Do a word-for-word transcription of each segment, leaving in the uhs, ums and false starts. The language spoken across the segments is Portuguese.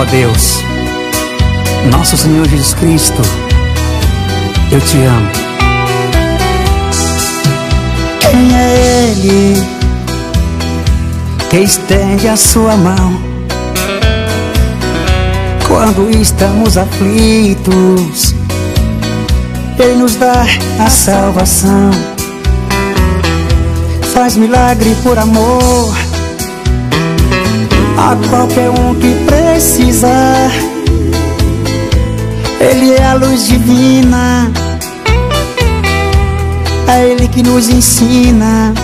Ó Deus, nosso Senhor Jesus Cristo, eu te amo. Quem é Ele que estende a sua mão quando estamos aflitos? Ele nos dá a salvação, faz milagre por amor a qualquer um que precisar. Ele é a luz divina, é Ele que nos ensina.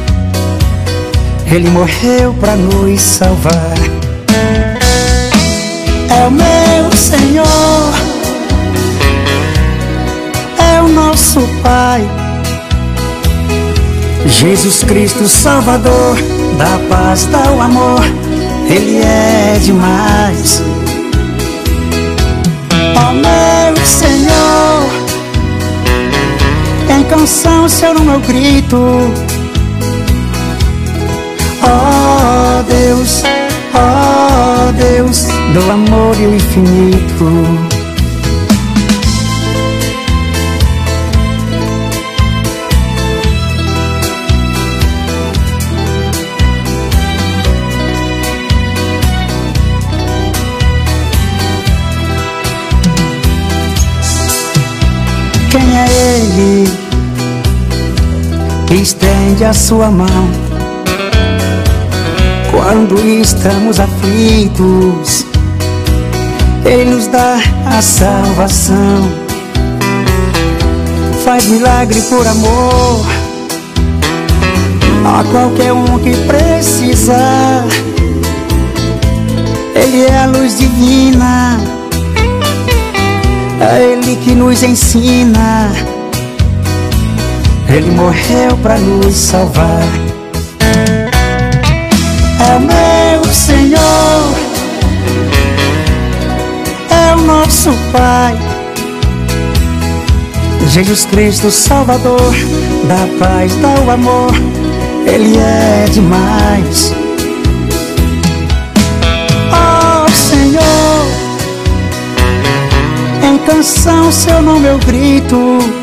Ele morreu pra nos salvar. É o meu Senhor, é o nosso Pai, Jesus Cristo Salvador, dá paz, dá o amor. Ele é demais. Ó meu Senhor, em canção seu nome eu grito. Ó Deus, ó Deus, do amor e o infinito. Quem é Ele que estende a sua mão quando estamos aflitos? Ele nos dá a salvação, faz milagre por amor a qualquer um que precisar. Ele é a luz divina, é Ele que nos ensina. Ele morreu pra nos salvar. É o meu Senhor, é o nosso Pai, Jesus Cristo Salvador, dá paz, dá o amor. Ele é demais. Ó Senhor, em canção seu nome eu grito.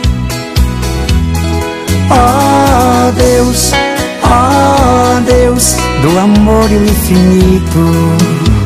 Ó Deus, ó Deus, do amor e o infinito.